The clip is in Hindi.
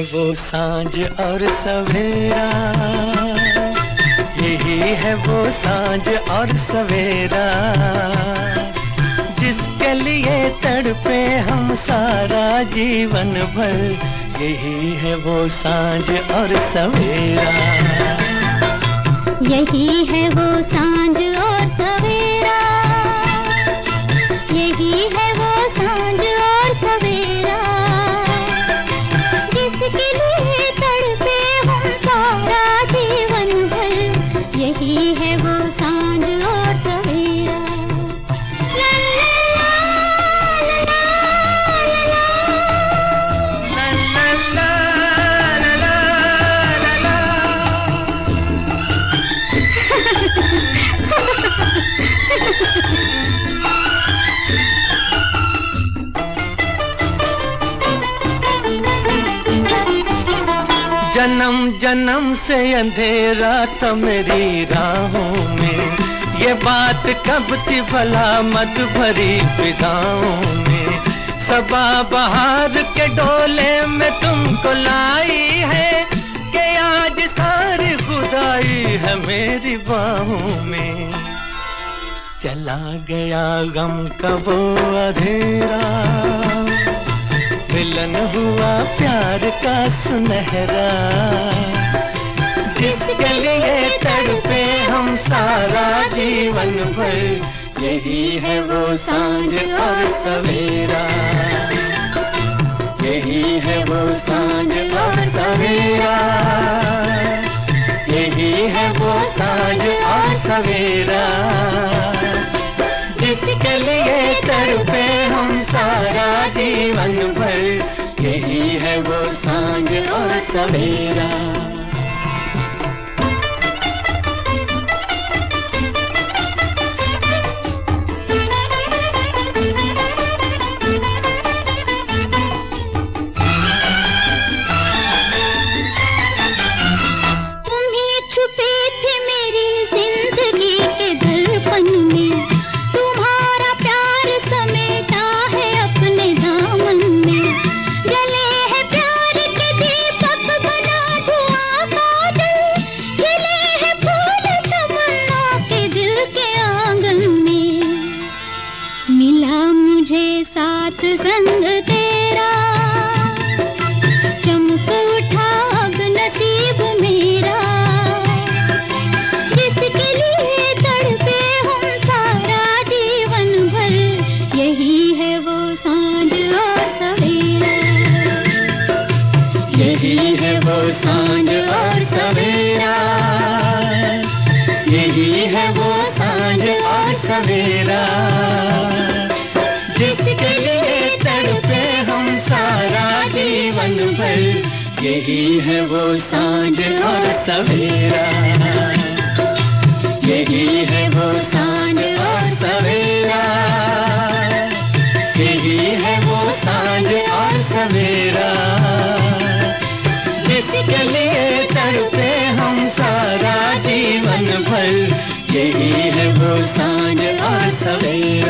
वो सांझ और सवेरा, यही है वो सांझ और सवेरा, जिसके लिए तड़पे हम सारा जीवन भर। यही है वो सांझ और सवेरा, यही है वो सांझ और सवेरा, यही है वो सांझ और सवेरा, जिसके लिए तड़पे हम सारा जीवन भर। यही है वो सांझ और सवेरा। जन्म जन्म से अंधेरा था मेरी राहों में, ये बात कब थी भला मत भरी फिजाओं में। सबा बहार के डोले में तुमको लाई है, कि आज सारी खुदाई है मेरी बाहों में। चला गया गम का वो अंधेरा, मिलन हुआ प्यार का सुनहरा, जिसके लिए तड़पे हम सारा जीवन भर। यही है वो सांझ और सवेरा, यही है वो सांझ और सवेरा, यही है वो सांझ और सवेरा, जिसके लिए तड़पे हम सारा जीवन भर। यही है वो सांझ और सवेरा। साथ संग तेरा, चमक उठा अब नसीब मेरा, जिसके लिए तड़पे हम सारा जीवन भर। यही है वो सांझ और सवेरा, यही है वो सांझ और सवेरा, यही है वो सांझ और सवेरा, जिसके लिए तड़पे हम सारा जीवन भर। यही है वो सांझ और सवेरा, यही है वो सांझ और सवेरा, यही है वो सांझ और सवेरा, जिसके लिए तड़पे हम सारा जीवन भर। यही है वो सांझ और सवेरा।